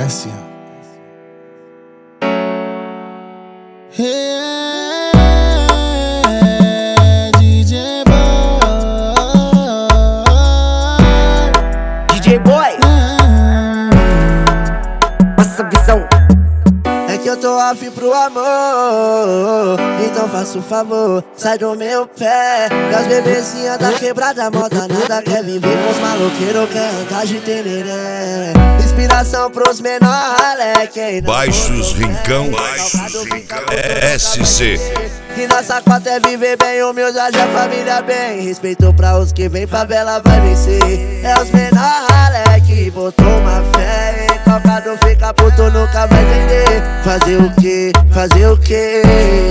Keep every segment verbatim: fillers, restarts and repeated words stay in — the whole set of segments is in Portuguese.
sequência. Yeah, D J Boy, D J Boy, passa a visão. É que eu tô off pro amor, então faça um favor, sai do meu pé. E as bebezinhas da quebrada, moda nada, quer viver com os maloqueiros, quer andar de tereré. Inspiração pros menor ralé, quem não Baixos Rincão, Baixos Rincão, S C. E nossa cota é viver bem, humilde, a família bem. Respeito pra os que vem, favela vai vencer. É os menor ralé que botou uma fé. Calcado fica puto, nunca vai entender. Fazer o que? Fazer o que?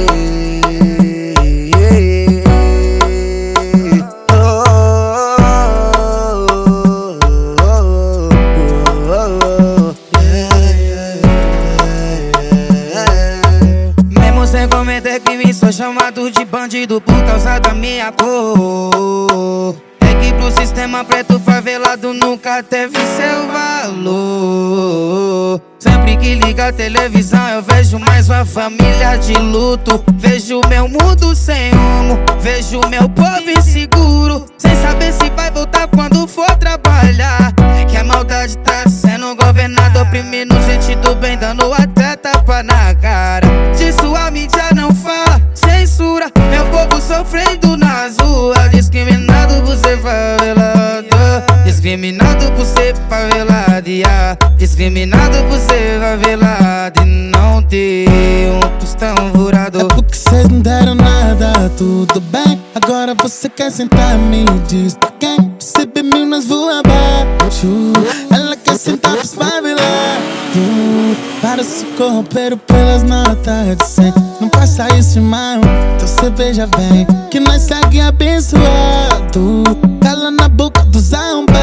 Mesmo sem cometer crime, sou chamado de bandido por causa da minha cor. É que pro sistema preto favelado nunca teve seu valor. Sempre que liga a televisão eu vejo mais uma família de luto. Vejo meu mundo sem rumo, vejo meu povo inseguro, sem saber se vai voltar quando for trabalhar. É que a maldade tá sendo governada, oprimindo gente do bem, dando até tapa na cara. Disso a mídia não fala, censura meu povo sofrendo nas ruas. Discriminado por ser favelado, discriminado por ser favelado, yeah. Discriminado por ser favelado e não ter um tostão furado. É porque cês não deram nada, tudo bem. Agora você quer sentar, me diz pra quem? Você bebeu nas voa abaixo, ela quer sentar pros favelados. Para se corromper pelas notas de cem. Não faça isso, irmão, então cê veja bem que nós segue abençoado. Cala na boca dos arrombados.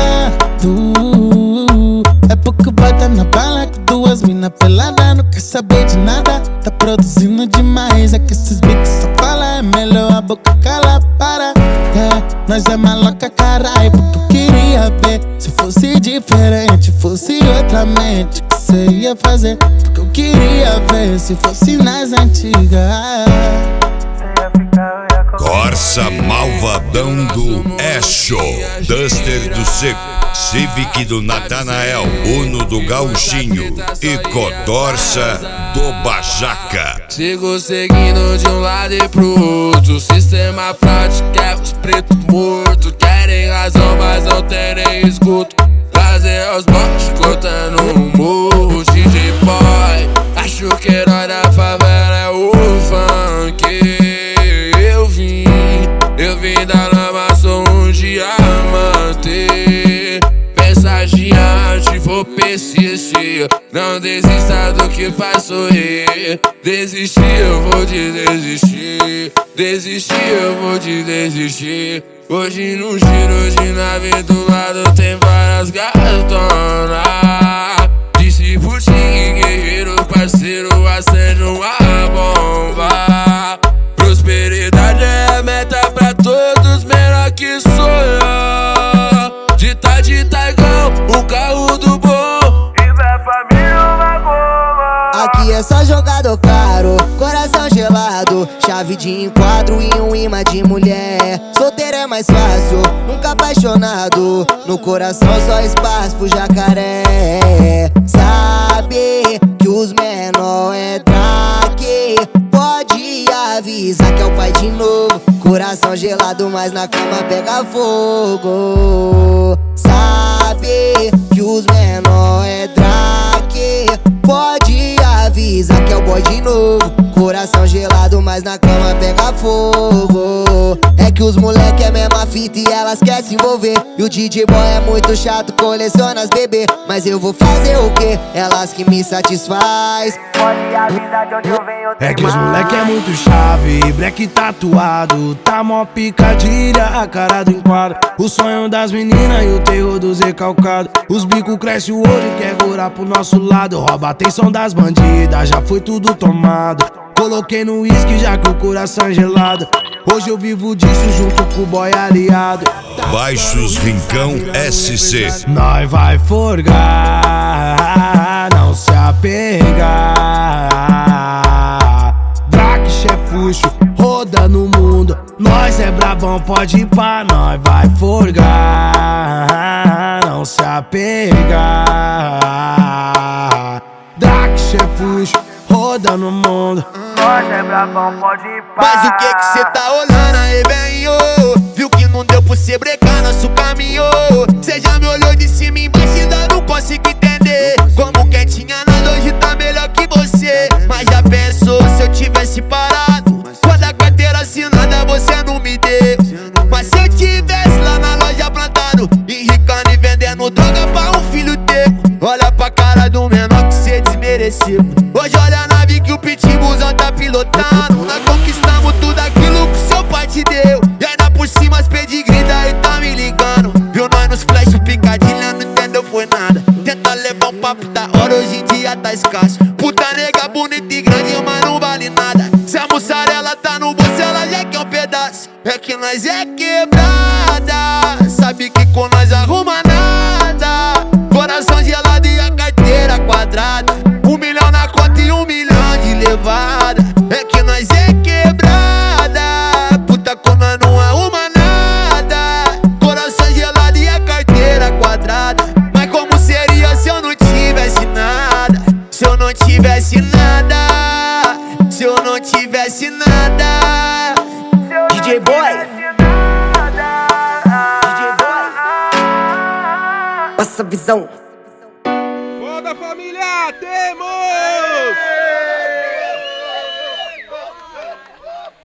É porque vai tá na bala com duas mina pelada, não quer saber de nada, tá produzindo demais. É que esses bicos só falam, é melhor a boca cala, para. É, nós é maloca, carai, porque eu queria ver se fosse diferente, fosse outra mente que cê ia fazer. Porque eu queria ver se fosse nas antigas. Corsa Malvadão do Exo, Duster do Seco, Civic do Natanael, Uno do Gauchinho e Codorça do Bajaca. Sigo seguindo de um lado e pro outro. O sistema prático é os pretos mortos. Querem razão, mas não tem nem escuto. Trazer aos baixos, cortando um morro. D J Boy, acho que herói da favela é o funk. Eu vim, eu vim da lama, sou um diamante. Mensageante, vou persistir. Não desista do que faz sorrir. Desistir, eu vou te desistir. Desistir, eu vou te desistir. Hoje no giro de nave do lado tem várias gatonas. Disse por ti, guerreiro, parceiro, acende uma bomba. Prosperidade é a meta pra todos, menor que sonhar. De tá de taigão, o carro do bom e vai família uma goma. Aqui é só jogador caro, coração gelado, chave de enquadro e um imã de mulher. Solteiro é mais fácil, nunca apaixonado, no coração só espaço pro jacaré. Sabe que os menor é draque, pode avisar que é o pai de novo. Coração gelado, mas na cama pega fogo. Sabe que os menor é draque, pode avisar que é o boy de novo. Coração gelado, mas na cama pega fogo. É que os moleque é mesma fita e elas querem se envolver. E o D J Boy é muito chato, coleciona as bebê. Mas eu vou fazer o quê? Elas que me satisfaz. Pode avisar de onde eu venho. É que os moleque é muito chave, black tatuado, tá mó picadilha, a cara do enquadro. O sonho das meninas e o terror dos recalcados. Os bicos cresce o olho e quer curar pro nosso lado. Rouba a atenção das bandidas, já foi tudo tomado. Coloquei no uísque já que o coração é gelado. Hoje eu vivo disso junto com o boy aliado. Baixos Rincão S C. Nós vai forgar, não se apegar. Draque, chefuxo, roda no mundo. Nós é brabão, pode ir pra nós, vai forgar. Não se apegar. Draque, chefuxo, roda no mundo. Nós é brabão, pode ir pra. Mas o que que cê tá olhando aí, velho? Viu que não deu pra cê brecar nosso caminho. Cê já me olhou de cima e embaixo e ainda não consigo entender. Como quem tinha nada hoje tá melhor que você. Mas já pensou se eu tivesse parado? Quando a carteira assinada você não me deu. Mas se eu tivesse lá na loja plantado, enricando e vendendo droga pra um filho teu. Olha pra cara do menor que cê desmereceu. Hoje olha a nave que o pitbullzão tá pilotando. Nós conquistamos tudo aquilo que seu pai te deu. E ainda por cima as pedigree daí tá me ligando. Viu nós nos flash picadilha, não entendeu foi nada. Tenta levar um papo da hora, hoje em dia tá escasso. Puta nega bonita e grande, mas não vale nada. Se a mussarela tá no bolso, ela já quer um pedaço. É que nós é quebrada, sabe que com nós arruma nada. Coração gelado e a carteira quadrada. Um milhão na conta e um milhão de levada. É que nós é quebrada, puta com nós não arruma nada. Coração gelado e a carteira quadrada. Mas como seria se eu não tivesse nada? Se eu não tivesse nada, se eu não tivesse nada. D J Boy, D J Boy, passa a visão. Foda família, temos!